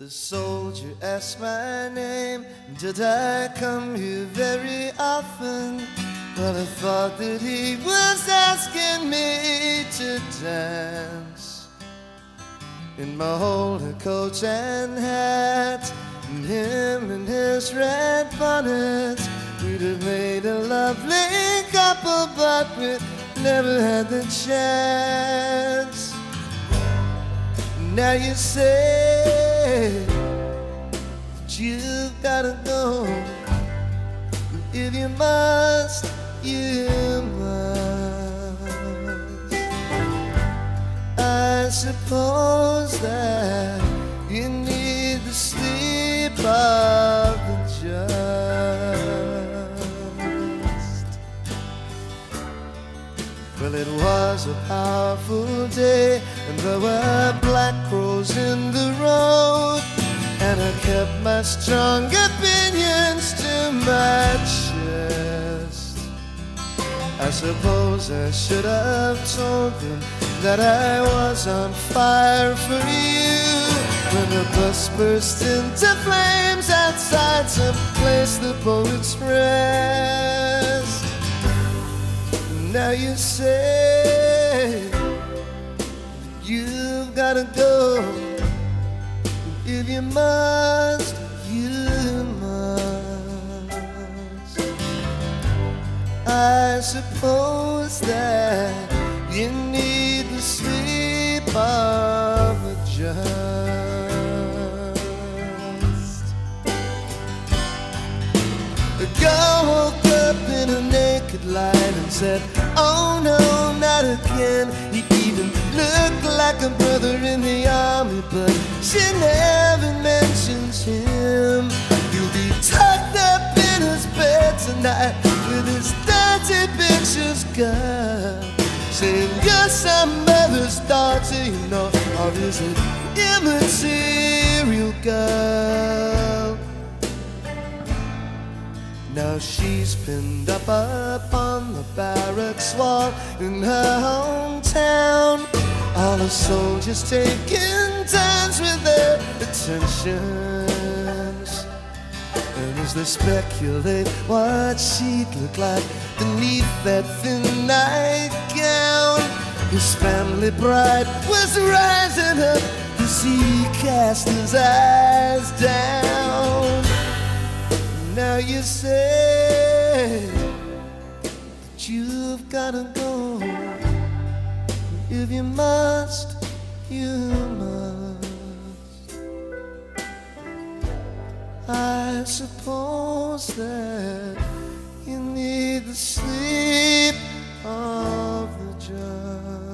The soldier asked my name. Did I come here very often? Well, I thought that he was asking me to dance in my holder coat and hat, and him in his red bonnet. We'd have made a lovely couple, but we never had the chance. Now you say that you've gotta go. If you must, you must. I suppose that you need the sleep of the just. Well, it was a powerful day, and there were black crows in the road, and I kept my strong opinions to my chest. I suppose I should have told them that I was on fire for you, when the bus burst into flames outside some place the poets rest. Now you say you've gotta go. If you must, you must. I suppose that you need the sleep of the just. The girl woke up in a naked light and said, oh no, not again. He even looked like a brother in the army, but she never mentions him. He'll be tucked up in his bed tonight with his dirty pictures, girl, saying you're some mother's daughter, you know, or is it immaterial, girl? Now she's pinned up upon the barracks wall in her hometown. All the soldiers taking turns with their attentions, and as they speculate what she'd look like beneath that thin nightgown, his family pride was rising up as he cast his eyes down. Now you say that you've gotta go. If you must, you must. I suppose that you need the sleep of the just.